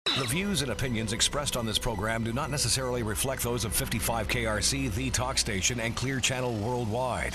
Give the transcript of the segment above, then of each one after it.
The views and opinions expressed on this program do not necessarily reflect those of 55 KRC, the talk station, and Clear Channel Worldwide.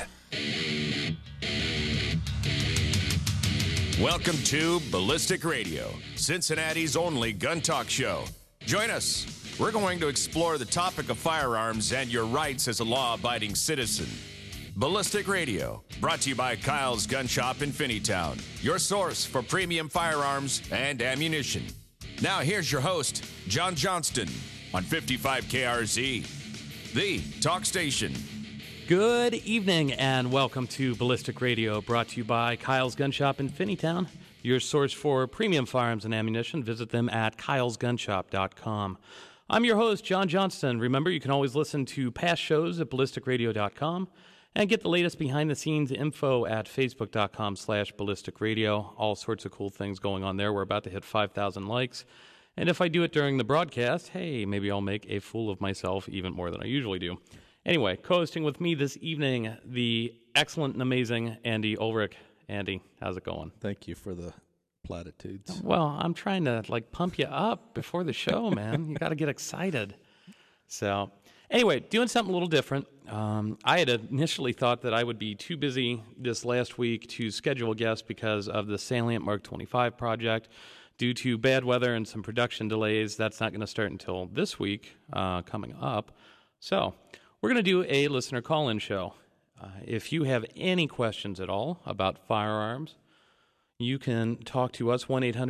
Welcome to Ballistic Radio, Cincinnati's only gun talk show. Join us. We're going to explore the topic of firearms and your rights as a law-abiding citizen. Ballistic Radio, brought to you by Kyle's Gun Shop in Finneytown, your source for premium firearms and ammunition. Now here's your host, John Johnston, on 55 KRZ, the talk station. Good evening and welcome to Ballistic Radio, brought to you by Kyle's Gun Shop in Finneytown, your source for premium firearms and ammunition. Visit them at kylesgunshop.com. I'm your host, John Johnston. Remember, you can always listen to past shows at ballisticradio.com and get the latest behind-the-scenes info at facebook.com/ballisticradio. All sorts of cool things going on there. We're about to hit 5,000 likes. And if I do it during the broadcast, hey, maybe I'll make a fool of myself even more than I usually do. Anyway, co-hosting with me this evening, the excellent and amazing Andy Ulrich. Andy, how's it going? Thank you for the platitudes. Well, I'm trying to pump you up before the show, man. You got to get excited. So, anyway, doing something a little different. I had initially thought that I would be too busy this last week to schedule a guest because of the Salient Mark 25 project. Due to bad weather and some production delays, that's not going to start until this week coming up. So, we're going to do a listener call-in show. If you have any questions at all about firearms, you can talk to us,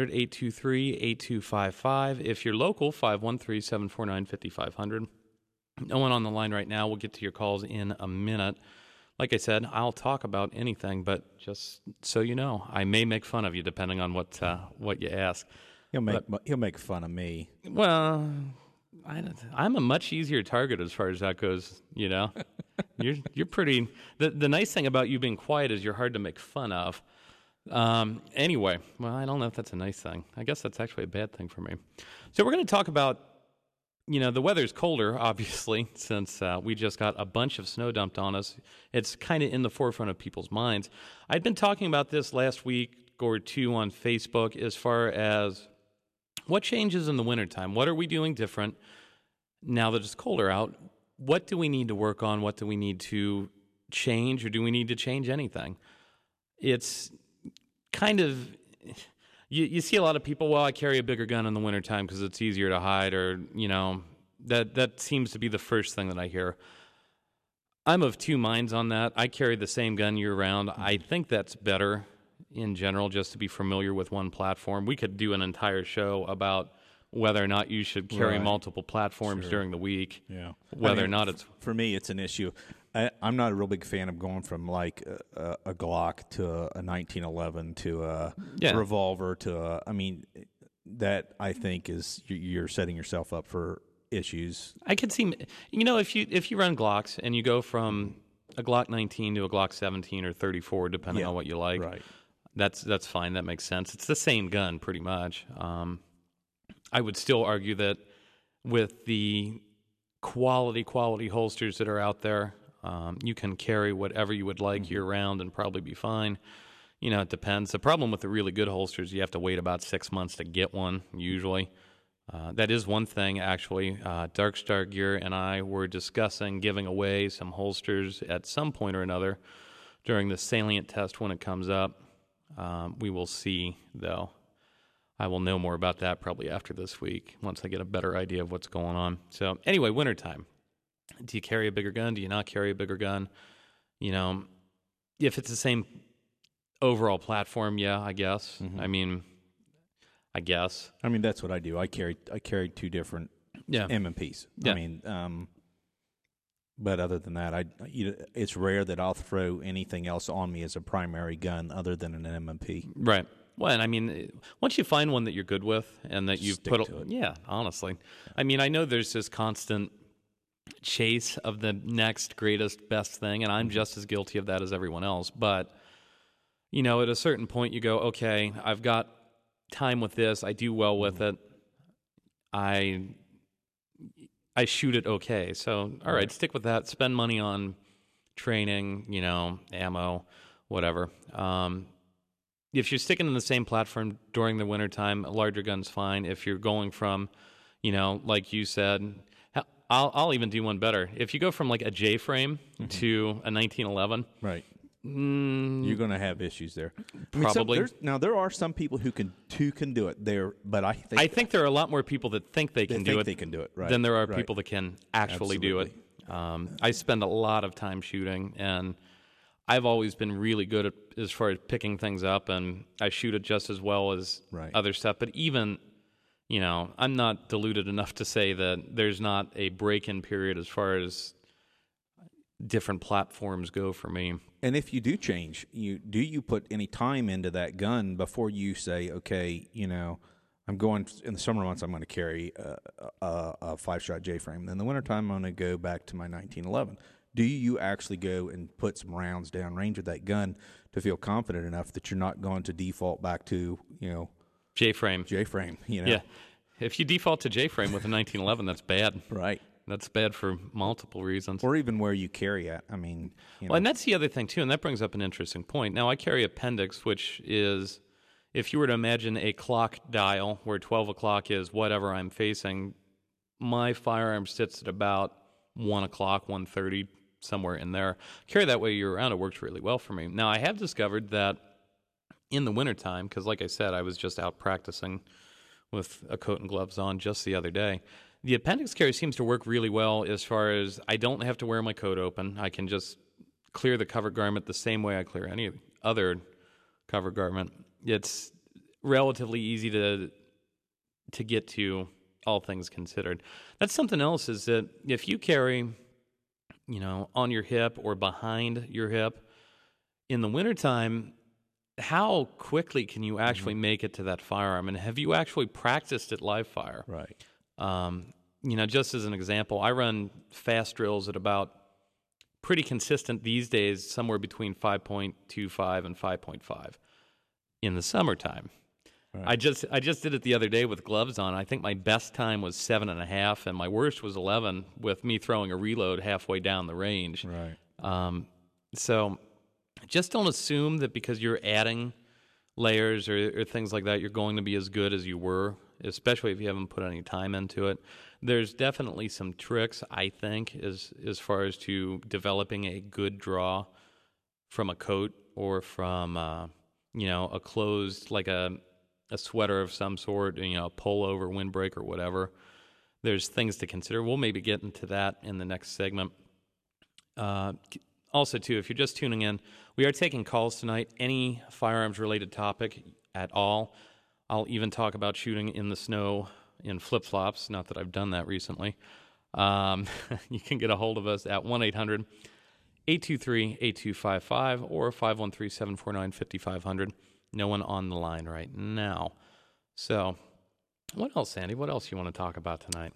1-800-823-8255. If you're local, 513-749-5500. No one on the line right now. We'll get to your calls in a minute. Like I said, I'll talk about anything, but just so you know, I may make fun of you depending on what you ask. He'll make fun of me. Well, I'm a much easier target as far as that goes. You know, you're pretty. The nice thing about you being quiet is you're hard to make fun of. Anyway, well, I don't know if that's a nice thing. I guess that's actually a bad thing for me. So we're going to talk about. You know, the weather's colder, obviously, since we just got a bunch of snow dumped on us. It's kind of in the forefront of people's minds. I'd been talking about this last week or two on Facebook as far as what changes in the wintertime. What are we doing different now that it's colder out? What do we need to work on? What do we need to change, or do we need to change anything? It's kind of... You see a lot of people, well, I carry a bigger gun in the wintertime because it's easier to hide, or, you know, that seems to be the first thing that I hear. I'm of two minds on that. I carry the same gun year-round. I think that's better in general, just to be familiar with one platform. We could do an entire show about whether or not you should carry multiple platforms during the week, whether or not it's... For me, it's an issue. I'm not a real big fan of going from like a Glock to a 1911 to a revolver to that I think is you're setting yourself up for issues. I could see, you know, if you run Glocks and you go from a Glock 19 to a Glock 17 or 34, depending on what you like, that's fine. That makes sense. It's the same gun pretty much. I would still argue that with the quality holsters that are out there, you can carry whatever you would like year-round and probably be fine. You know, it depends. The problem with the really good holsters, you have to wait about 6 months to get one, usually. That is one thing, actually. Dark Star Gear and I were discussing giving away some holsters at some point or another during the Salient test when it comes up. We will see, though. I will know more about that probably after this week, once I get a better idea of what's going on. So, anyway, wintertime. Do you carry a bigger gun? Do you not carry a bigger gun? You know, if it's the same overall platform, yeah, I guess. I guess. That's what I do. I carry two different M&Ps. Yeah. But other than that, it's rare that I'll throw anything else on me as a primary gun other than an M&P. Right. Well, and once you find one that you're good with and that you've put to it. Yeah, honestly. I know there's this constant chase of the next greatest best thing, and I'm just as guilty of that as everyone else. But, you know, at a certain point you go, okay, I've got time with this. I do well with it. I shoot it okay. So, all right, stick with that. Spend money on training, ammo, whatever. if you're sticking in the same platform during the wintertime, a larger gun's fine. If you're going from, like you said, I'll even do one better. If you go from like a J-frame to a 1911, right, you're going to have issues there. Probably. Now there are some people who can do it there, but I think there are a lot more people that think they can do it. Right, than there are people that can actually do it. I spend a lot of time shooting, and I've always been really good at as far as picking things up, and I shoot it just as well as other stuff. But even, I'm not deluded enough to say that there's not a break-in period as far as different platforms go for me. And if you do change, do you put any time into that gun before you say, okay, I'm going in the summer months, I'm going to carry a 5-shot J-frame. Then in the wintertime, I'm going to go back to my 1911. Do you actually go and put some rounds down range with that gun to feel confident enough that you're not going to default back to, J-frame? Yeah. If you default to J-frame with a 1911, that's bad. Right. That's bad for multiple reasons. Or even where you carry at. I mean, Well, and that's the other thing, too, and that brings up an interesting point. Now, I carry appendix, which is, if you were to imagine a clock dial where 12 o'clock is whatever I'm facing, my firearm sits at about 1 o'clock, 1:30, somewhere in there. Carry that way year-round, it works really well for me. Now, I have discovered that in the wintertime, because like I said, I was just out practicing with a coat and gloves on just the other day, the appendix carry seems to work really well as far as I don't have to wear my coat open. I can just clear the cover garment the same way I clear any other cover garment. It's relatively easy to get to, all things considered. That's something else, is that if you carry, on your hip or behind your hip, in the wintertime, how quickly can you actually make it to that firearm? And have you actually practiced at live fire? Right. Just as an example, I run fast drills at about pretty consistent these days, somewhere between 5.25 and 5.5 in the summertime. Right. I just did it the other day with gloves on. I think my best time was 7.5, and my worst was 11 with me throwing a reload halfway down the range. Right. So just don't assume that because you're adding layers or things like that, you're going to be as good as you were, especially if you haven't put any time into it. There's definitely some tricks, I think, as far as to developing a good draw from a coat or from, a closed, like a sweater of some sort, a pullover, windbreak, or whatever. There's things to consider. We'll maybe get into that in the next segment. Also, too, if you're just tuning in, we are taking calls tonight. Any firearms-related topic at all. I'll even talk about shooting in the snow in flip-flops, not that I've done that recently. You can get a hold of us at 1-800-823-8255 or 513-749-5500. No one on the line right now. So, what else, Sandy? What else you want to talk about tonight?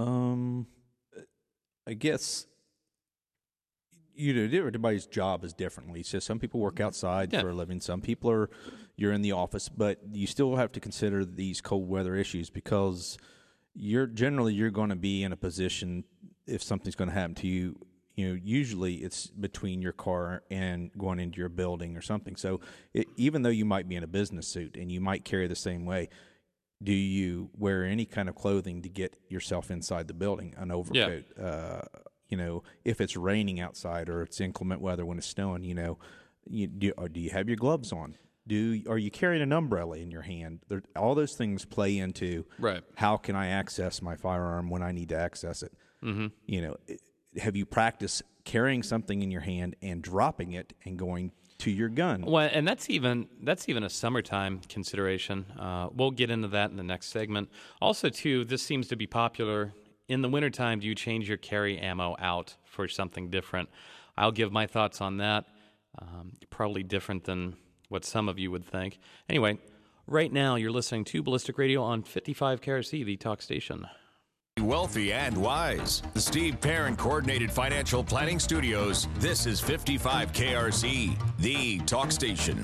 I guess everybody's job is differently. So some people work outside for a living. Some people you're in the office, but you still have to consider these cold weather issues, because you're going to be in a position, if something's going to happen to you, usually it's between your car and going into your building or something. So even though you might be in a business suit and you might carry the same way, do you wear any kind of clothing to get yourself inside the building, an overcoat? Yeah. If it's raining outside or it's inclement weather when it's snowing, do you have your gloves on? Are you carrying an umbrella in your hand? All those things play into how can I access my firearm when I need to access it. Mm-hmm. Have you practiced carrying something in your hand and dropping it and going to your gun? Well, and that's even a summertime consideration. We'll get into that in the next segment. Also, too, this seems to be popular. In the wintertime, do you change your carry ammo out for something different? I'll give my thoughts on that. Probably different than what some of you would think. Anyway, right now you're listening to Ballistic Radio on 55 KRC, the talk station. Wealthy and wise. The Steve Perrin Coordinated Financial Planning Studios. This is 55 KRC, the talk station.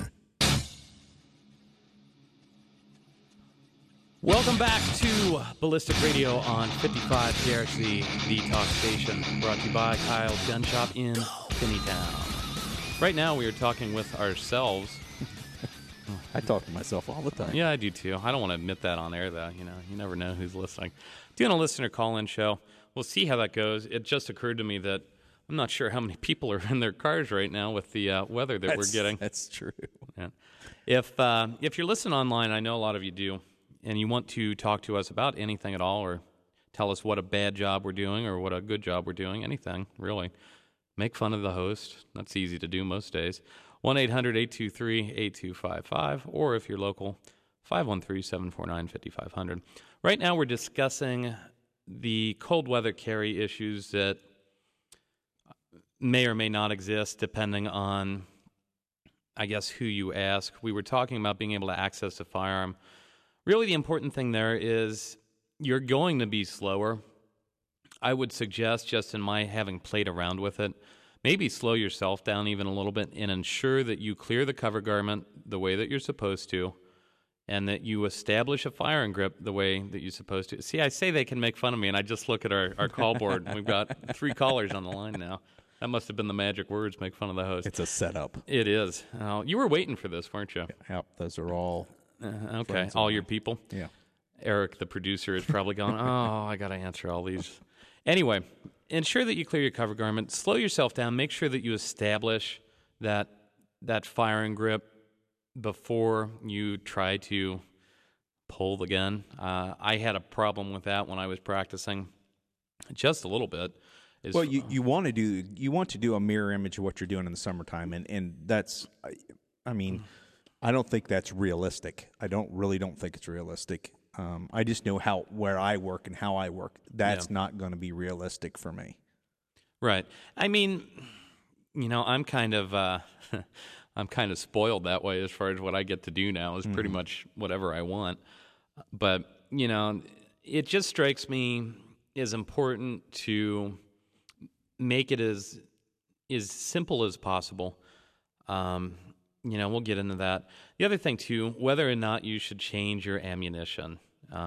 Welcome back to Ballistic Radio on 55 KRC, the talk station, brought to you by Kyle's Gun Shop in Finneytown. Right now we are talking with ourselves I talk to myself all the time. Yeah, I do too. I don't want to admit that on air, though. You never know who's listening. Doing a listener call-in show. We'll see how that goes. It just occurred to me that I'm not sure how many people are in their cars right now with the weather that we're getting. That's true. Yeah. If you're listening online, I know a lot of you do, and you want to talk to us about anything at all, or tell us what a bad job we're doing or what a good job we're doing, anything, really. Make fun of the host. That's easy to do most days. 1-800-823-8255, or if you're local, 513-749-5500. Right now we're discussing the cold weather carry issues that may or may not exist depending on, I guess, who you ask. We were talking about being able to access a firearm. Really the important thing there is you're going to be slower. I would suggest, just in my having played around with it, maybe slow yourself down even a little bit and ensure that you clear the cover garment the way that you're supposed to, and that you establish a firing grip the way that you're supposed to. See, I say they can make fun of me, and I just look at our call board, and we've got 3 callers on the line now. That must have been the magic words, make fun of the host. It's a setup. It is. You were waiting for this, weren't you? Yep, those are all okay, all your people? Yeah. Eric, the producer, is probably going, I got to answer all these. Anyway, ensure that you clear your cover garment. Slow yourself down. Make sure that you establish that firing grip before you try to pull the gun. I had a problem with that when I was practicing, just a little bit. Well, you want to do a mirror image of what you're doing in the summertime, and that's, I mean, I don't think that's realistic. I don't think it's realistic. I just know where I work and how I work. That's not going to be realistic for me. Right. I mean, I'm kind of I'm kind of spoiled that way as far as what I get to do now is pretty much whatever I want. But it just strikes me as important to make it as simple as possible. We'll get into that. The other thing too, whether or not you should change your ammunition.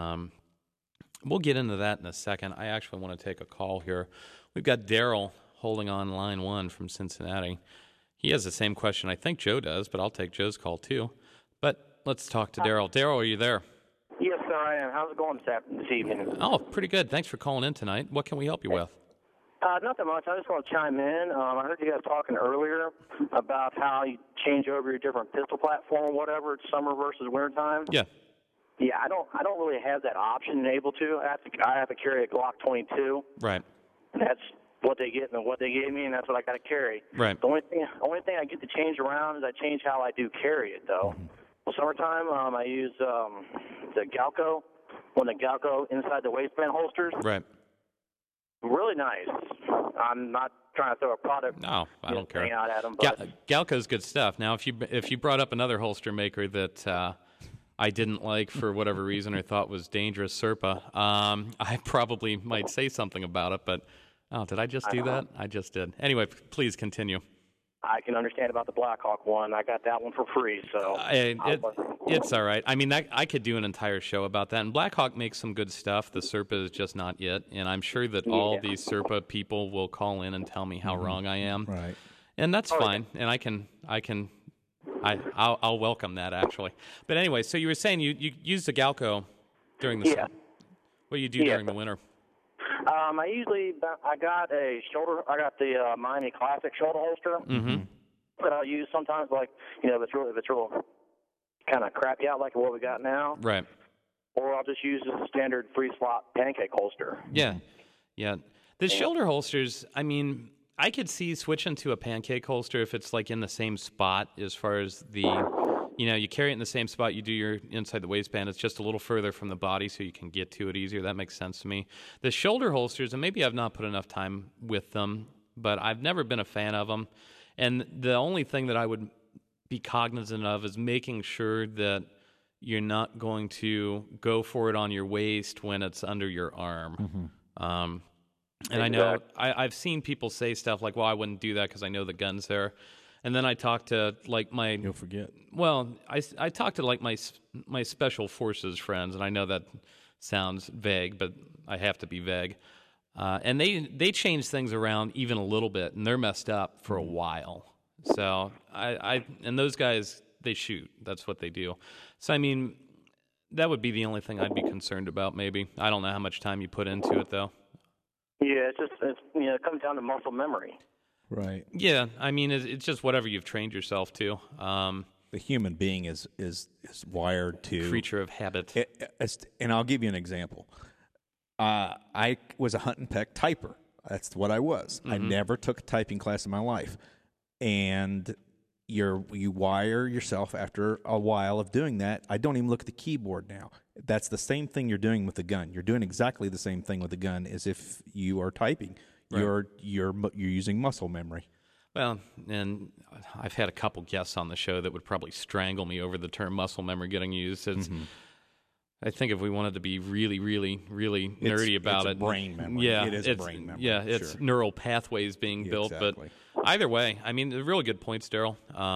We'll get into that in a second. I actually want to take a call here. We've got Daryl holding on line 1 from Cincinnati. He has the same question I think Joe does, but I'll take Joe's call too. But let's talk to Daryl. Daryl, are you there? Yes, sir, I am. How's it going this evening? Oh, pretty good. Thanks for calling in tonight. What can we help you with? Nothing much. I just want to chime in. I heard you guys talking earlier about how you change over your different pistol platform or whatever. It's summer versus wintertime. Yeah. Yeah, I don't really have that option able to. I have to carry a Glock 22. Right. And that's what they get and what they gave me, and that's what I got to carry. Right. The only thing I get to change around is I change how I do carry it, though. Well, summertime, I use the Galco, one of the Galco inside the waistband holsters. Right. Really nice. I'm not trying to throw a product. No, I don't care. Out at them, but Galco's good stuff. Now, if you brought up another holster maker that I didn't like for whatever reason or thought was dangerous, Serpa, I probably might say something about it. But did I just do that? I just did. Anyway, please continue. I can understand about the Blackhawk one. I got that one for free, so it's all right. I mean, I could do an entire show about that. And Blackhawk makes some good stuff. The Serpa is just not it. And I'm sure that all these Serpa people will call in and tell me how wrong I am. Right. And that's fine. And I'll welcome that, actually. But anyway, so you were saying you use the Galco during the summer. What do you do during the winter? I got the Miami Classic shoulder holster that I'll use sometimes, like, if it's real kind of crappy out like what we got now. Right. Or I'll just use the standard 3-slot pancake holster. Yeah. The shoulder holsters, I mean, I could see switching to a pancake holster if it's like in the same spot as far as you carry it in the same spot you do your inside the waistband. It's just a little further from the body so you can get to it easier. That makes sense to me. The shoulder holsters, and maybe I've not put enough time with them, but I've never been a fan of them. And the only thing that I would be cognizant of is making sure that you're not going to go for it on your waist when it's under your arm. And I know I've seen people say stuff like, well, I wouldn't do that because I know the gun's there. And then I talked to You'll forget. Well, I talked to my special forces friends, and I know that sounds vague, but I have to be vague. And they change things around even a little bit, and they're messed up for a while. So and those guys they shoot. That's what they do. So, I mean, that would be the only thing I'd be concerned about, maybe. I don't know how much time you put into it, though. Yeah, it comes down to muscle memory. Right. Yeah, I mean, it's just whatever you've trained yourself to. The human being is wired to creature of habit. And I'll give you an example. I was a hunt and peck typer. That's what I was. I never took a typing class in my life. And you wire yourself after a while of doing that. I don't even look at the keyboard now. That's the same thing you're doing with the gun. You're doing exactly the same thing with the gun as if you are typing. Right. You're using muscle memory. Well, and I've had a couple guests on the show that would probably strangle me over the term muscle memory getting used. I think if we wanted to be really, really, really nerdy about it's brain memory. Yeah, it is brain memory. Yeah, it's neural pathways being built. Exactly. But either way, I mean, they're really good points, Daryl.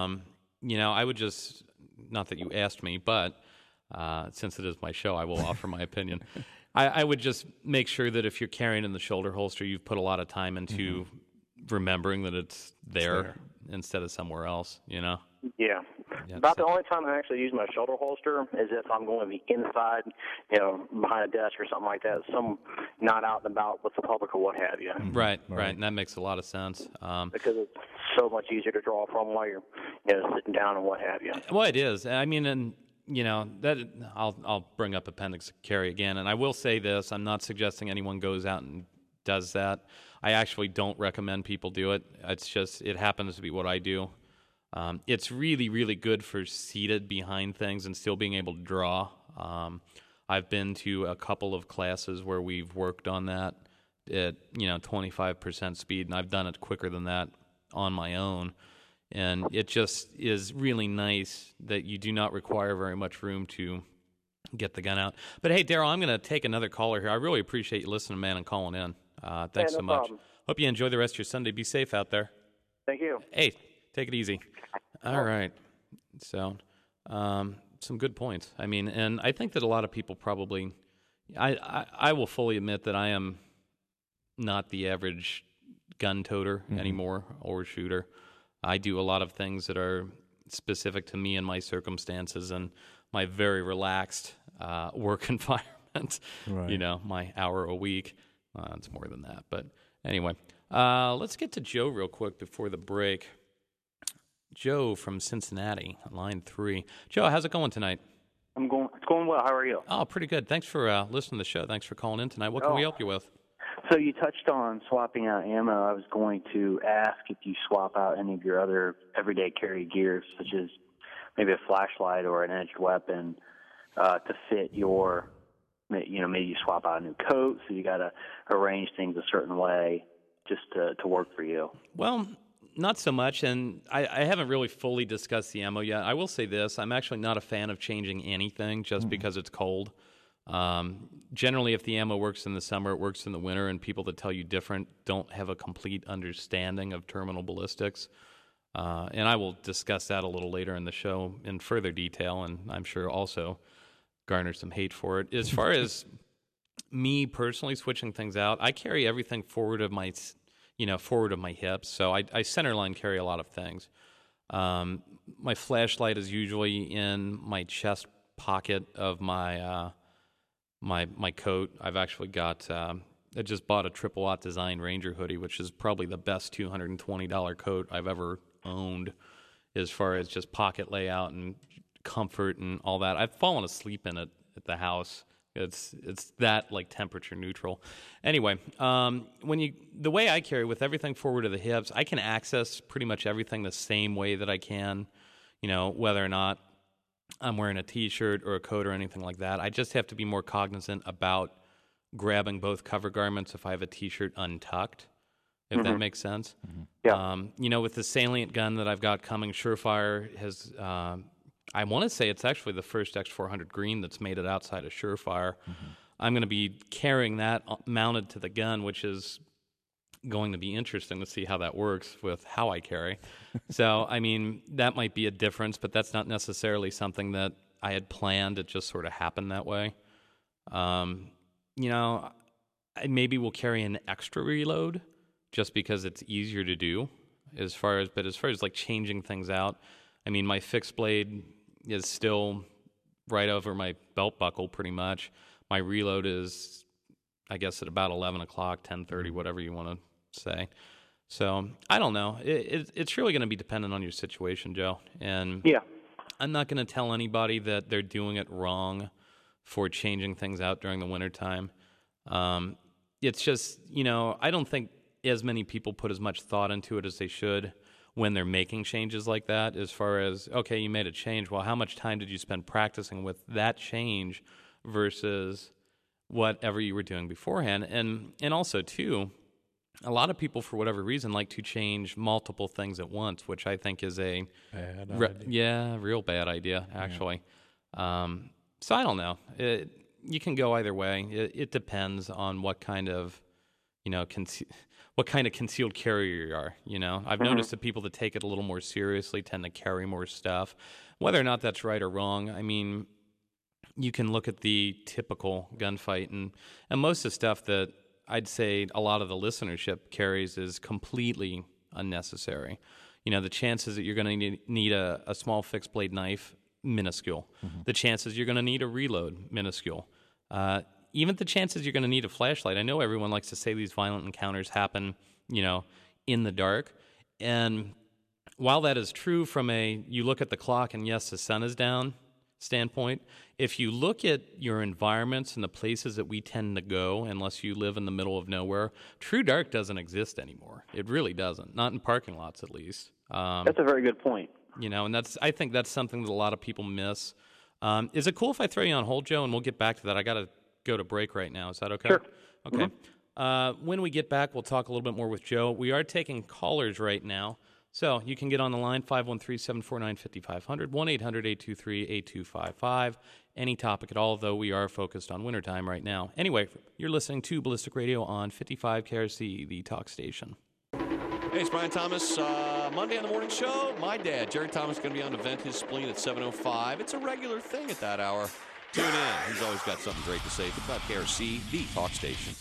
I would just, not that you asked me, but since it is my show, I will offer my opinion. I would just make sure that if you're carrying in the shoulder holster, you've put a lot of time into remembering that it's there instead of somewhere else, Yeah. About the only time I actually use my shoulder holster is if I'm going to be inside, behind a desk or something like that. Not out and about with the public or what have you. Right. And that makes a lot of sense. Because it's so much easier to draw from while you're, sitting down and what have you. Well, it is. I mean, and that I'll bring up appendix carry again, and I will say this: I'm not suggesting anyone goes out and does that. I actually don't recommend people do it. It's just it happens to be what I do. It's really, really good for seated behind things and still being able to draw. I've been to a couple of classes where we've worked on that at 25% speed, and I've done it quicker than that on my own. And it just is really nice that you do not require very much room to get the gun out. But hey, Daryl, I'm going to take another caller here. I really appreciate you listening, man, and calling in. Thanks so much. Problem. Hope you enjoy the rest of your Sunday. Be safe out there. Thank you. Hey, take it easy. All right. So, some good points. I mean, and I think that a lot of people probably, I will fully admit that I am not the average gun toter anymore or shooter. I do a lot of things that are specific to me and my circumstances and my very relaxed work environment. Right. My hour a week. It's more than that. But anyway, let's get to Joe real quick before the break. Joe from Cincinnati, line 3. Joe, how's it going tonight? It's going well. How are you? Oh, pretty good. Thanks for listening to the show. Thanks for calling in tonight. What can we help you with? So you touched on swapping out ammo. I was going to ask if you swap out any of your other everyday carry gear, such as maybe a flashlight or an edged weapon, to fit your, maybe you swap out a new coat, so you got to arrange things a certain way just to work for you. Well, not so much, and I haven't really fully discussed the ammo yet. I will say this. I'm actually not a fan of changing anything just because it's cold. Generally, if the ammo works in the summer, it works in the winter, and people that tell you different don't have a complete understanding of terminal ballistics. And I will discuss that a little later in the show in further detail, and I'm sure also garner some hate for it. As far as me personally switching things out, I carry everything forward of my hips, so I centerline carry a lot of things. My flashlight is usually in my chest pocket of my my coat. I've actually got I just bought a Triple Aught Design Ranger hoodie, which is probably the best $220 coat I've ever owned as far as just pocket layout and comfort and all that. I've fallen asleep in it at the house. It's that like temperature neutral. Anyway, the way I carry with everything forward of the hips, I can access pretty much everything the same way that I can, whether or not I'm wearing a T-shirt or a coat or anything like that. I just have to be more cognizant about grabbing both cover garments if I have a T-shirt untucked, if that makes sense. Yeah. With the salient gun that I've got coming, Surefire has, I want to say it's actually the first X400 green that's made it outside of Surefire. I'm going to be carrying that mounted to the gun, which is going to be interesting to see how that works with how I carry. So, I mean, that might be a difference, but that's not necessarily something that I had planned. It just sort of happened that way. I maybe will carry an extra reload just because it's easier to do as far as like changing things out. I mean, my fixed blade is still right over my belt buckle pretty much. My reload is, I guess, at about 11 o'clock, 10:30, whatever you want to say. So I don't know. It's really going to be dependent on your situation, Joe. And yeah, I'm not going to tell anybody that they're doing it wrong for changing things out during the wintertime. It's just, I don't think as many people put as much thought into it as they should when they're making changes like that, as far as, okay, you made a change. Well, how much time did you spend practicing with that change versus whatever you were doing beforehand? And also, too, a lot of people, for whatever reason, like to change multiple things at once, which I think is a real bad idea, actually. Yeah. So I don't know. You can go either way. It depends on what kind of, what kind of concealed carrier you are. I've noticed that people that take it a little more seriously tend to carry more stuff. Whether or not that's right or wrong, I mean, you can look at the typical gunfight, and most of the stuff that I'd say a lot of the listenership carries is completely unnecessary. The chances that you're going to need a small fixed blade knife, minuscule. Mm-hmm. The chances you're going to need a reload, minuscule. Even the chances you're going to need a flashlight. I know everyone likes to say these violent encounters happen, in the dark. And while that is true from you look at the clock and yes, the sun is down standpoint, if you look at your environments and the places that we tend to go, unless you live in the middle of nowhere, true dark doesn't exist anymore. It really doesn't. Not in parking lots, at least. That's a very good point. And I think that's something that a lot of people miss. Is it cool if I throw you on hold, Joe, and we'll get back to that? I got to go to break right now. Is that okay? Sure. Okay. Mm-hmm. When we get back, we'll talk a little bit more with Joe. We are taking callers right now. So you can get on the line, 513-749-5500, 1-800-823-8255. Any topic at all, though we are focused on wintertime right now. Anyway, you're listening to Ballistic Radio on 55 KRC, the talk station. Hey, it's Brian Thomas. Monday on the morning show, my dad, Jerry Thomas, is going to be on to vent his spleen at 7:05. It's a regular thing at that hour. Tune in. He's always got something great to say. 55 KRC, the talk station.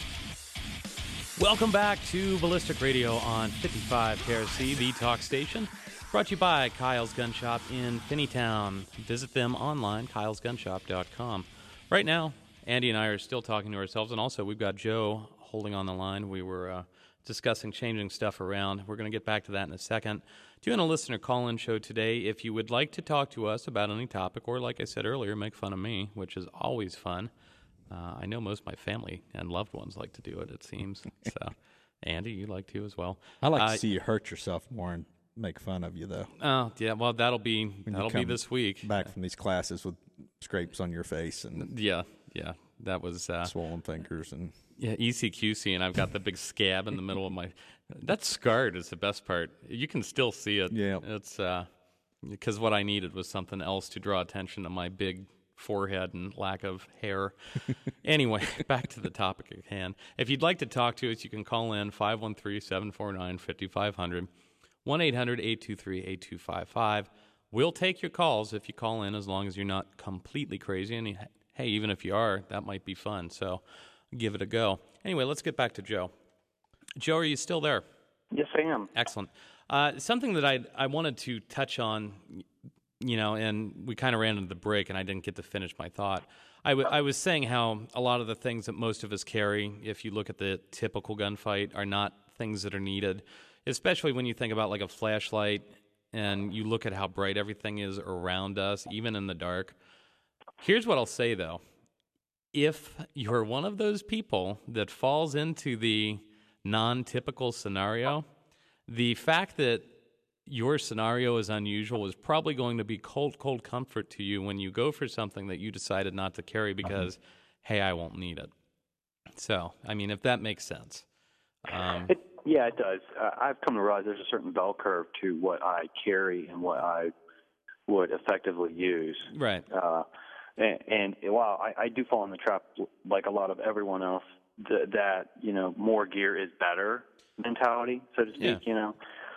Welcome back to Ballistic Radio on 55 KRC, the talk station. Brought to you by Kyle's Gun Shop in Finneytown. Visit them online, kylesgunshop.com. Right now, Andy and I are still talking to ourselves, and also we've got Joe holding on the line. We were discussing changing stuff around. We're going to get back to that in a second. Doing a listener call-in show today. If you would like to talk to us about any topic, or like I said earlier, make fun of me, which is always fun. I know most of my family and loved ones like to do it, it seems. So, Andy, you like to as well. I like to see you hurt yourself more and make fun of you, though. Oh, yeah. Well, that'll be this week. Back from these classes with scrapes on your face and yeah. That was swollen fingers and ECQC, and I've got the big scab in the middle of my. That scarred is the best part. You can still see it. Yeah, it's because what I needed was something else to draw attention to my big forehead and lack of hair. Anyway, back to the topic at hand. If you'd like to talk to us, you can call in 513-749-5500, 1-800-823-8255. We'll take your calls if you call in, as long as you're not completely crazy. And hey, even if you are, that might be fun. So give it a go. Anyway, let's get back to Joe. Joe, are you still there? Yes, I am. Excellent. Something that I wanted to touch on, and we kind of ran into the break, and I didn't get to finish my thought. I was saying how a lot of the things that most of us carry, if you look at the typical gunfight, are not things that are needed, especially when you think about like a flashlight and you look at how bright everything is around us, even in the dark. Here's what I'll say, though. If you're one of those people that falls into the non-typical scenario, the fact that your scenario is unusual is probably going to be cold comfort to you when you go for something that you decided not to carry because, hey, I won't need it. So, I mean, if that makes sense. Yeah, it does. I've come to realize there's a certain bell curve to what I carry and what I would effectively use. Right. And while I do fall in the trap, like a lot of everyone else, that more gear is better mentality, so to speak. Yeah.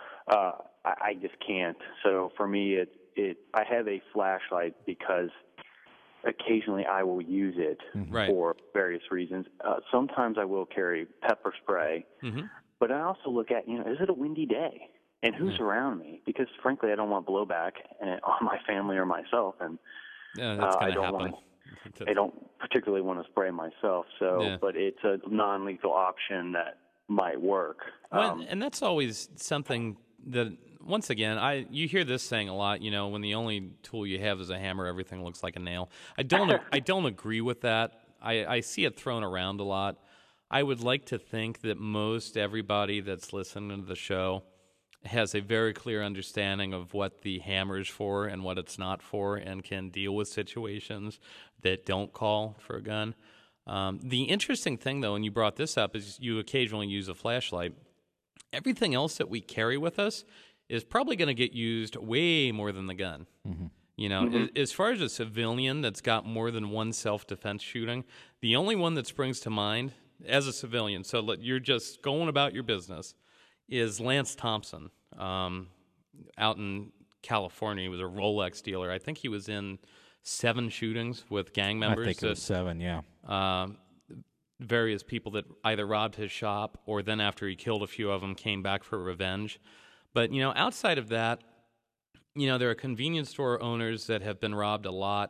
I just can't. So for me, I have a flashlight because occasionally I will use it for various reasons. Sometimes I will carry pepper spray, but I also look at, is it a windy day? and who's around me, because frankly I don't want blowback on my family or myself, and that's going to happen. I don't particularly want to spray myself, but it's a non-lethal option that might work. Well, and that's always something that, once again, you hear this saying a lot. When the only tool you have is a hammer, everything looks like a nail. I don't agree with that. I see it thrown around a lot. I would like to think that most everybody that's listening to the show has a very clear understanding of what the hammer is for and what it's not for, and can deal with situations that don't call for a gun. The interesting thing, though, and you brought this up, is you occasionally use a flashlight. Everything else that we carry with us is probably going to get used way more than the gun. Mm-hmm. As far as a civilian that's got more than one self-defense shooting, the only one that springs to mind as a civilian, so you're just going about your business, is Lance Thompson out in California. He was a Rolex dealer. I think he was in 7 shootings with gang members. I think it was 7, yeah. Various people that either robbed his shop or then after he killed a few of them came back for revenge. But, outside of that, there are convenience store owners that have been robbed a lot.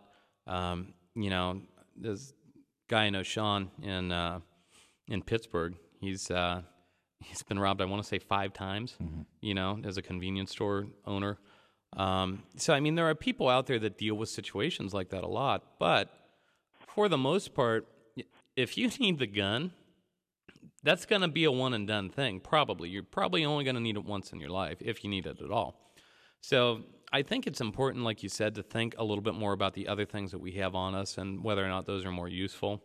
This guy I know, Sean, in Pittsburgh, he's been robbed, I want to say 5 times, as a convenience store owner. So, there are people out there that deal with situations like that a lot. But for the most part, if you need the gun, that's going to be a one-and-done thing, probably. You're probably only going to need it once in your life, if you need it at all. So I think it's important, like you said, to think a little bit more about the other things that we have on us and whether or not those are more useful.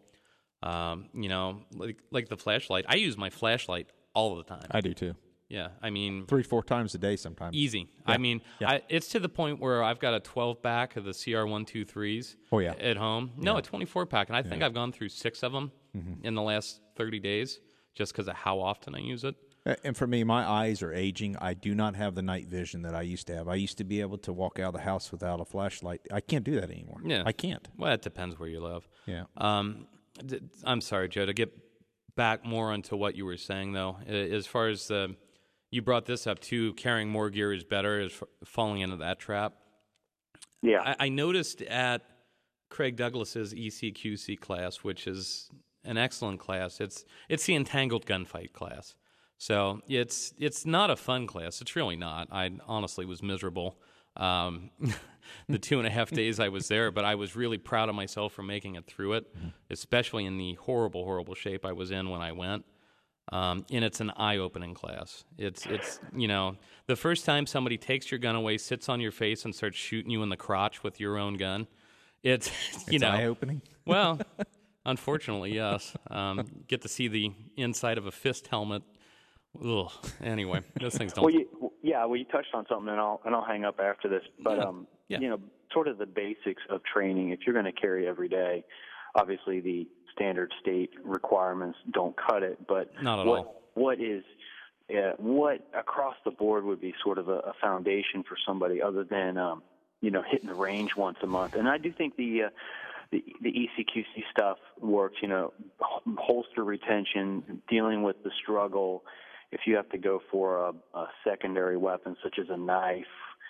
Like the flashlight. I use my flashlight all the time. I do, too. Yeah, 3-4 times a day sometimes. Easy. Yeah. It's to the point where I've got a 12-pack of the CR123s at home. No, a 24-pack, and I think I've gone through 6 of them in the last 30 days just because of how often I use it. And for me, my eyes are aging. I do not have the night vision that I used to have. I used to be able to walk out of the house without a flashlight. I can't do that anymore. Yeah. I can't. Well, it depends where you live. Yeah. I'm sorry, Joe, to get back more onto what you were saying, though, as far as you brought this up, too, carrying more gear is better, is falling into that trap. Yeah. I noticed at Craig Douglas's ECQC class, which is an excellent class, it's the Entangled Gunfight class. So it's not a fun class. It's really not. I honestly was miserable the 2.5 days I was there, but I was really proud of myself for making it through it, especially in the horrible, horrible shape I was in when I went. And it's an eye-opening class. It's the first time somebody takes your gun away, sits on your face, and starts shooting you in the crotch with your own gun. It's eye-opening? Well, unfortunately, yes. Get to see the inside of a fist helmet. Ugh. Anyway, those things don't. Well, you touched on something, and I'll hang up after this. But sort of the basics of training. If you're going to carry every day, obviously the standard state requirements don't cut it. But not at all. What across the board would be sort of a foundation for somebody other than hitting the range once a month? And I do think the ECQC stuff works. Holster retention, dealing with the struggle. If you have to go for a secondary weapon such as a knife,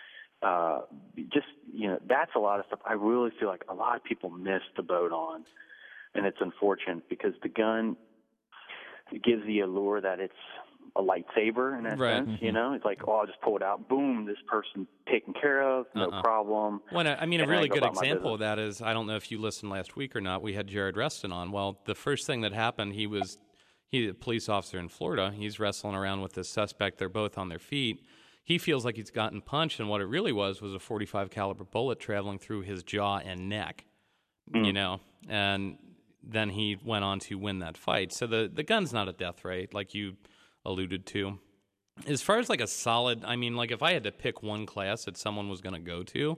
that's a lot of stuff I really feel like a lot of people miss the boat on. And it's unfortunate because the gun gives the allure that it's a lightsaber in that sense. Mm-hmm. It's like, I'll just pull it out. Boom, this person taken care of, no problem. Well, a really good example of that is, I don't know if you listened last week or not, we had Jared Reston on. Well, the first thing that happened, he's a police officer in Florida. He's wrestling around with this suspect. They're both on their feet. He feels like he's gotten punched, and what it really was a .45 caliber bullet traveling through his jaw and neck, and then he went on to win that fight. So the gun's not a death ray, like you alluded to. As far as like a solid, if I had to pick one class that someone was going to go to,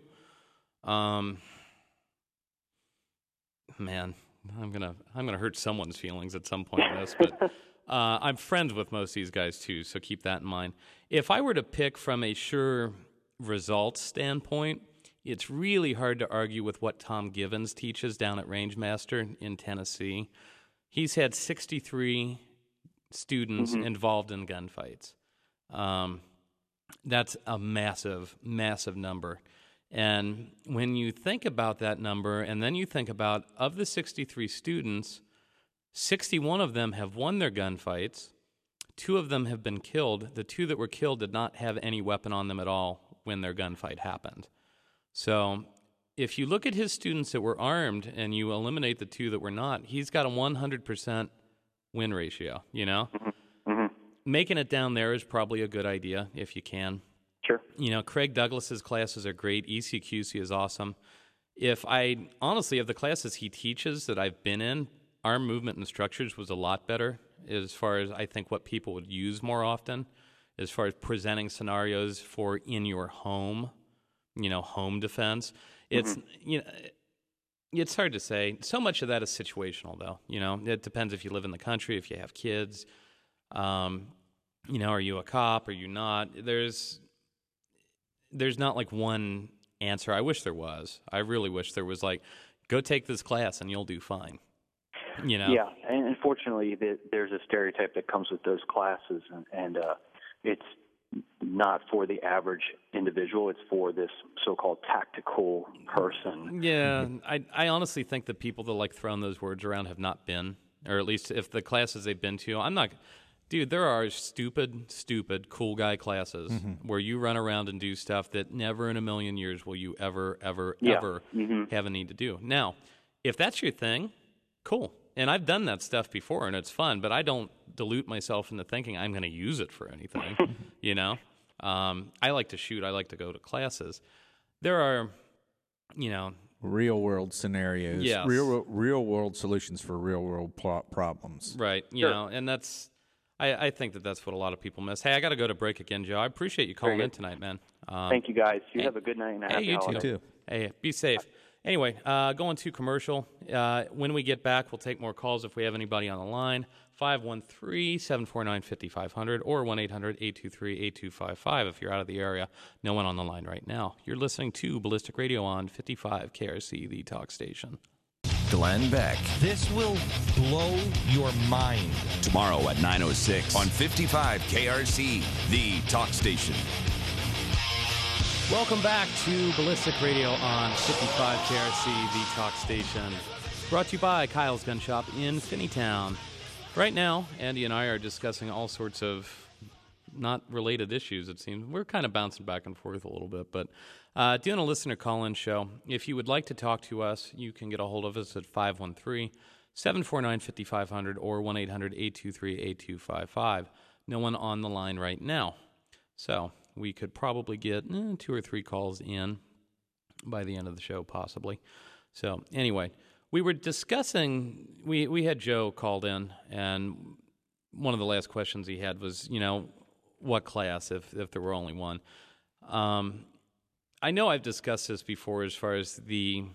man, I'm gonna hurt someone's feelings at some point in this, but I'm friends with most of these guys too, so keep that in mind. If I were to pick from a sure results standpoint, it's really hard to argue with what Tom Givens teaches down at Rangemaster in Tennessee. He's had 63 students involved in gunfights. That's a massive, massive number. And when you think about that number, and then you think about, of the 63 students, 61 of them have won their gunfights. 2 of them have been killed. The 2 that were killed did not have any weapon on them at all when their gunfight happened. So if you look at his students that were armed and you eliminate the 2 that were not, he's got a 100% win ratio, you know? Mm-hmm. Making it down there is probably a good idea if you can. Sure. You know, Craig Douglas's classes are great. ECQC is awesome. Honestly, of the classes he teaches that I've been in, Arm Movement and Structures was a lot better as far as I think what people would use more often, as far as presenting scenarios for in your home, you know, home defense. It's, you know, it's hard to say. So much of that is situational, though. You know, it depends if you live in the country, if you have kids. You know, are you a cop? Are you not? There's not like one answer. I wish there was. I really wish there was like, go take this class and you'll do fine. You know? Yeah, and unfortunately, there's a stereotype that comes with those classes, and it's not for the average individual. It's for this so-called tactical person. Yeah, I honestly think the people that like throwing those words around have not been, or at least if the classes they've been to, I'm not. Dude, there are stupid, cool guy classes where you run around and do stuff that never in a million years will you ever have a need to do. Now, if that's your thing, cool. And I've done that stuff before, and it's fun, but I don't dilute myself into thinking I'm going to use it for anything, you know? I like to shoot. I like to go to classes. There are, you know... real-world scenarios. Yes. Real-world solutions for real-world problems. Right. You know, and that's... I think that's what a lot of people miss. Hey, I got to go to break again, Joe. I appreciate you calling in tonight, man. Thank you, guys. You have a good night and a happy holiday. You too. Hey, be safe. Anyway, going to commercial. When we get back, we'll take more calls if we have anybody on the line. 513-749-5500 or 1-800-823-8255 if you're out of the area. No one on the line right now. You're listening to Ballistic Radio on 55 KRC, the talk station. Glenn Beck. This will blow your mind. Tomorrow at 9:06 on 55 KRC, the talk station. Welcome back to Ballistic Radio on 55 KRC, the talk station. Brought to you by Kyle's Gun Shop in Finneytown. Right now, Andy and I are discussing all sorts of not related issues, it seems. We're kind of bouncing back and forth a little bit, but doing a listener call-in show. If you would like to talk to us, you can get a hold of us at 513-749-5500 or 1-800-823-8255. No one on the line right now. So we could probably get 2 or 3 calls in by the end of the show, possibly. So anyway, we were discussing, we had Joe called in, and one of the last questions he had was, you know, what class if there were only one. I know I've discussed this before as far as the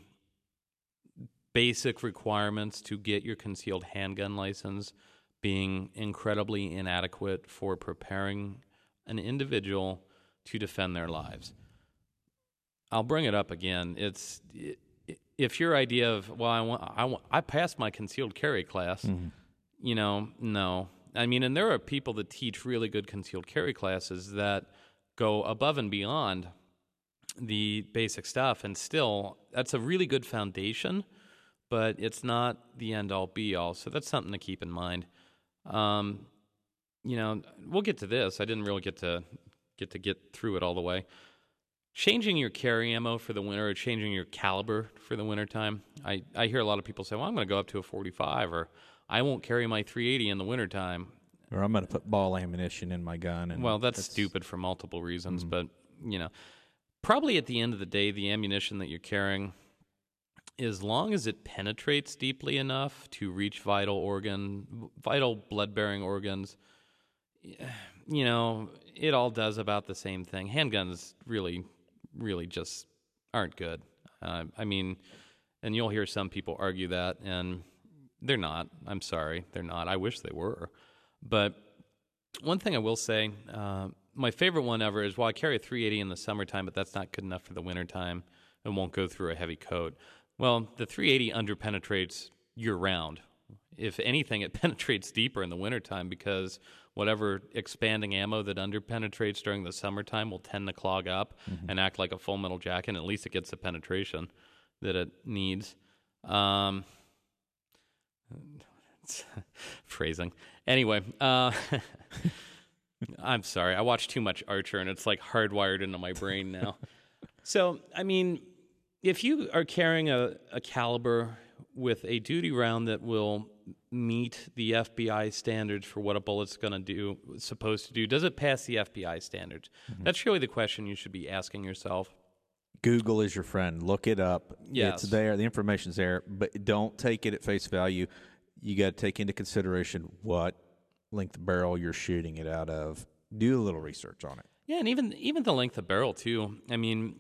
basic requirements to get your concealed handgun license being incredibly inadequate for preparing an individual to defend their lives. I'll bring it up again. If your idea of, well, I passed my concealed carry class, you know, no. I mean, and there are people that teach really good concealed carry classes that go above and beyond the basic stuff, and still, that's a really good foundation, but it's not the end-all, be-all, so that's something to keep in mind. You know, we'll get to this. I didn't really get through it all the way. Changing your carry ammo for the winter or changing your caliber for the wintertime, I hear a lot of people say, well, I'm going to go up to a 45, or I won't carry my 380 in the wintertime. Or I'm going to put ball ammunition in my gun. And well, that's stupid for multiple reasons, but, you know, probably at the end of the day, the ammunition that you're carrying, as long as it penetrates deeply enough to reach vital blood-bearing organs, you know, it all does about the same thing. Handguns really just aren't good. I mean, and you'll hear some people argue that, and they're not. I'm sorry, they're not. I wish they were. But one thing I will say, my favorite one ever is, well, I carry a 380 in the summertime, but that's not good enough for the wintertime and won't go through a heavy coat. Well, the 380 underpenetrates year-round If anything, it penetrates deeper in the wintertime because whatever expanding ammo that underpenetrates during the summertime will tend to clog up and act like a full metal jacket. At least it gets the penetration that it needs. Phrasing. Anyway, I'm sorry. I watch too much Archer, and it's like hardwired into my brain now. So, I mean, if you are carrying a caliber with a duty round that will meet the FBI standards for what a bullet's supposed to do, does it pass the FBI standards? That's really the question you should be asking yourself. Google is your friend. Look it up. Yes. It's there. The information's there, but don't take it at face value. You got to take into consideration what length of barrel you're shooting it out of. Do a little research on it. Yeah, and even the length of barrel too. I mean,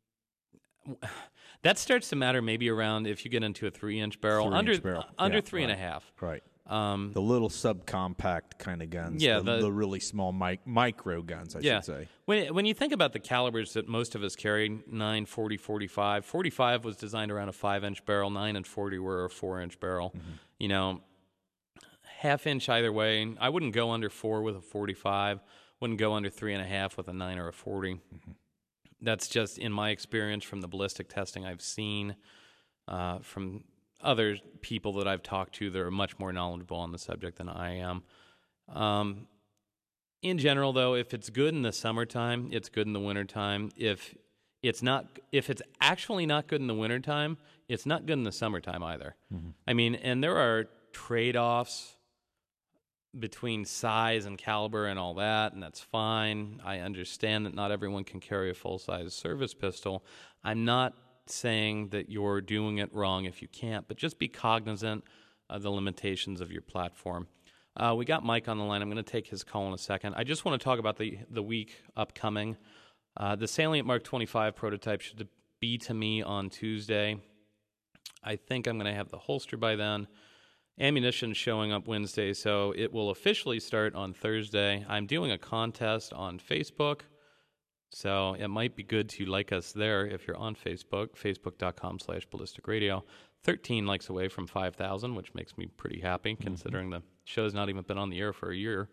that starts to matter maybe around if you get into a 3-inch barrel, under 3.5. Right. The little subcompact kind of guns. Yeah, the really small micro guns, I should say. When you think about the calibers that most of us carry, 9, 40, 45. 45 was designed around a 5-inch barrel. 9 and 40 were a 4-inch barrel. You know, half-inch either way. I wouldn't go under 4 with a 45. Wouldn't go under 3.5 with a 9 or a 40. That's just in my experience from the ballistic testing I've seen, from other people that I've talked to that are much more knowledgeable on the subject than I am. In general, though, if it's good in the summertime, it's good in the wintertime. If it's actually not good in the wintertime, it's not good in the summertime either. I mean, and there are trade-offs between size and caliber and all that, and that's fine. I understand that not everyone can carry a full-size service pistol. I'm not saying that you're doing it wrong if you can't, but just be cognizant of the limitations of your platform. We got Mike on the line. I'm going to take his call in a second. I just want to talk about the week upcoming. The Salient Mark 25 prototype should be to me on Tuesday. I think I'm going to have the holster by then. Ammunition showing up Wednesday, so it will officially start on Thursday. I'm doing a contest on Facebook, so it might be good to like us there if you're on Facebook, facebook.com/ballisticradio. 13 likes away from 5,000, which makes me pretty happy, considering the show's not even been on the air for a year.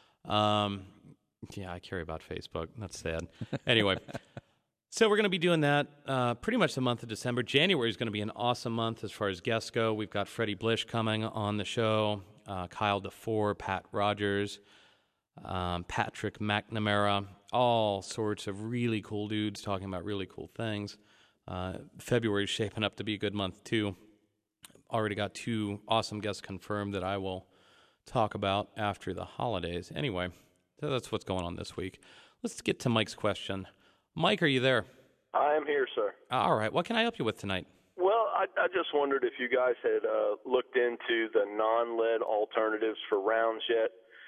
Yeah, I care about Facebook. That's sad. Anyway, so we're going to be doing that pretty much the month of December. January is going to be an awesome month as far as guests go. We've got Freddie Blish coming on the show, Kyle DeFore, Pat Rogers, Patrick McNamara, all sorts of really cool dudes talking about really cool things. February is shaping up to be a good month, too. Already got 2 awesome guests confirmed that I will talk about after the holidays. Anyway, so that's what's going on this week. Let's get to Mike's question. Mike, are you there? I am here, sir. All right. What can I help you with tonight? Well, I just wondered if you guys had looked into the non-lead alternatives for rounds yet.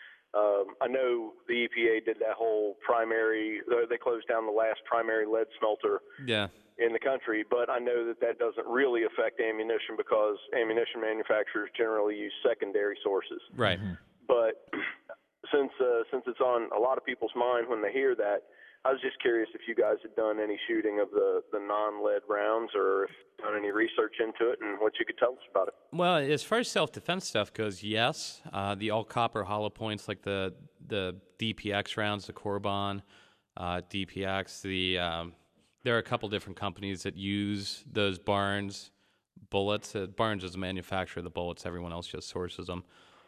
I know the EPA did that whole they closed down the last primary lead smelter in the country, but I know that doesn't really affect ammunition because ammunition manufacturers generally use secondary sources. Right. But since it's on a lot of people's mind when they hear that, I was just curious if you guys had done any shooting of the non-lead rounds or if done any research into it and what you could tell us about it. Well, as far as self-defense stuff goes, yes. The all-copper hollow points like the DPX rounds, the Corbon, DPX, there are a couple different companies that use those Barnes bullets. Barnes is a manufacturer of the bullets. Everyone else just sources them.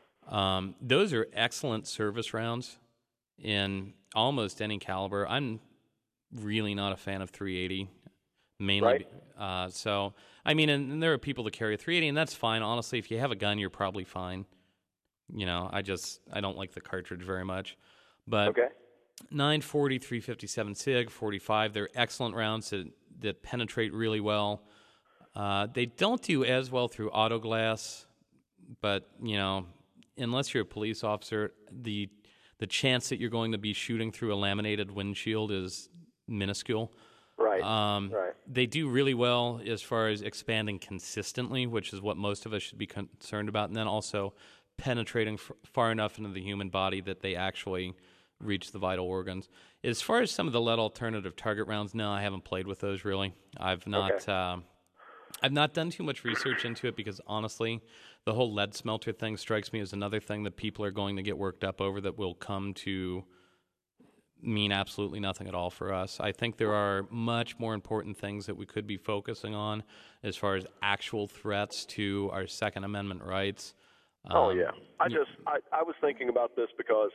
Those are excellent service rounds in almost any caliber. I'm really not a fan of 380, mainly. Right. So, I mean, and there are people that carry a 380, and that's fine. Honestly, if you have a gun, you're probably fine. You know, I don't like the cartridge very much. But okay. 940, 357 SIG, 45, they're excellent rounds that penetrate really well. They don't do as well through auto glass, but, you know, unless you're a police officer, the chance that you're going to be shooting through a laminated windshield is minuscule. Right. Right. They do really well as far as expanding consistently, which is what most of us should be concerned about, and then also penetrating far enough into the human body that they actually reach the vital organs. As far as some of the lead alternative target rounds, no, I haven't played with those really. I've not. I've not done too much research into it because, honestly, the whole lead smelter thing strikes me as another thing that people are going to get worked up over that will come to mean absolutely nothing at all for us. I think there are much more important things that we could be focusing on as far as actual threats to our Second Amendment rights. Oh, yeah. I was thinking about this because,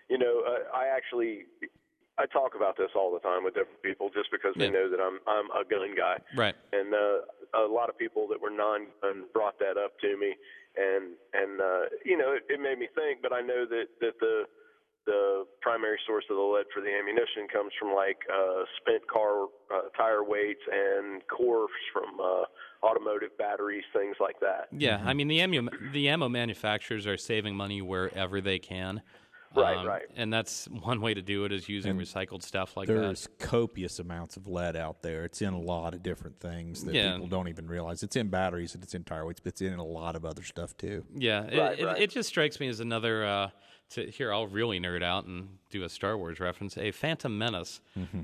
I talk about this all the time with different people just because they know that I'm a gun guy. Right. And a lot of people that were non-gun brought that up to me, and it made me think. But I know that the primary source of the lead for the ammunition comes from spent car tire weights and cores from automotive batteries, things like that. Yeah, I mean the ammo manufacturers are saving money wherever they can. Right. And that's one way to do it is using recycled stuff like There's copious amounts of lead out there. It's in a lot of different things that people don't even realize. It's in batteries and it's in tire weights, but it's in a lot of other stuff too. Yeah, it just strikes me as another. Here, I'll really nerd out and do a Star Wars reference. A Phantom Menace.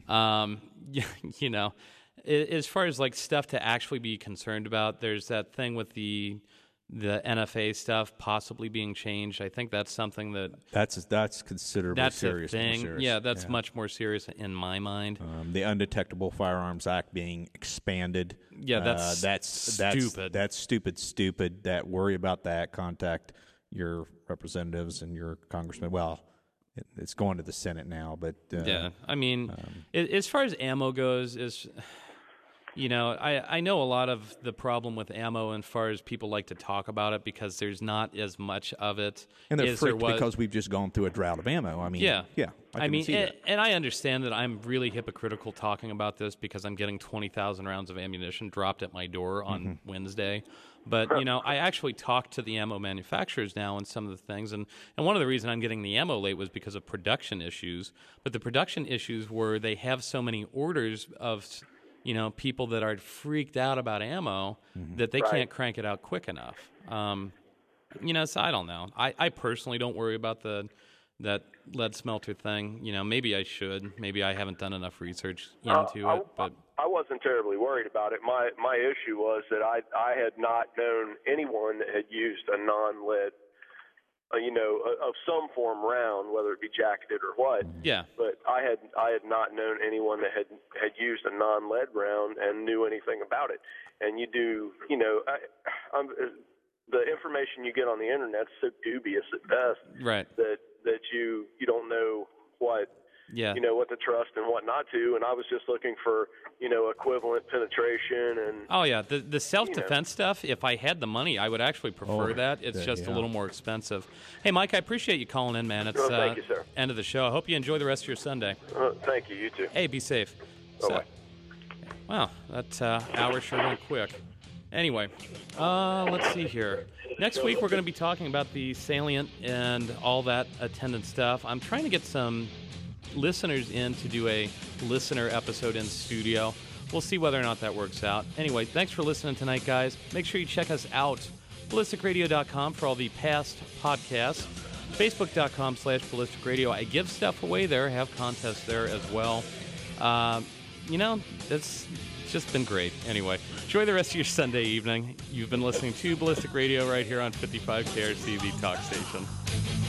As far as stuff to actually be concerned about, there's that thing with the NFA stuff possibly being changed. I think that's something that's considerably serious. That's a thing. Serious. Yeah, that's much more serious in my mind. The Undetectable Firearms Act being expanded. Yeah, that's stupid. That's stupid. That worry about that. Contact your representatives and your congressmen. Well, it's going to the Senate now, but I mean, as far as ammo goes, I know a lot of the problem with ammo as far as people like to talk about it because there's not as much of it. And they're freaked because we've just gone through a drought of ammo. I mean, and I understand that I'm really hypocritical talking about this because I'm getting 20,000 rounds of ammunition dropped at my door on Wednesday. But, I actually talked to the ammo manufacturers now and some of the things. And one of the reasons I'm getting the ammo late was because of production issues. But the production issues were they have so many orders of people that are freaked out about ammo that they can't crank it out quick enough. So I don't know. I personally don't worry about that lead smelter thing. Maybe I should. Maybe I haven't done enough research into it. But I wasn't terribly worried about it. My issue was that I had not known anyone that had used a non-lead, of some form round, whether it be jacketed or what. Yeah. But I had not known anyone that had used a non-lead round and knew anything about it. And you do, the information you get on the internet is so dubious at best. Right. That you don't know what. Yeah. What to trust and what not to. And I was just looking for, equivalent penetration and. Oh yeah, the self-defense stuff. If I had the money, I would actually prefer that. It's just a little more expensive. Hey, Mike, I appreciate you calling in, man. It's thank you, sir. End of the show. I hope you enjoy the rest of your Sunday. Thank you. You too. Hey, be safe. Bye-bye. Wow, that hour sure went quick. Anyway, let's see here. Next week we're going to be talking about the salient and all that attendant stuff. I'm trying to get some listeners in to do a listener episode in studio. We'll see whether or not that works out. Anyway, thanks for listening tonight, guys. Make sure you check us out, ballisticradio.com for all the past podcasts, facebook.com/ballisticradio. I give stuff away there, have contests there as well. It's just been great. Anyway, enjoy the rest of your Sunday evening. You've been listening to Ballistic Radio right here on 55 KRC, the talk station.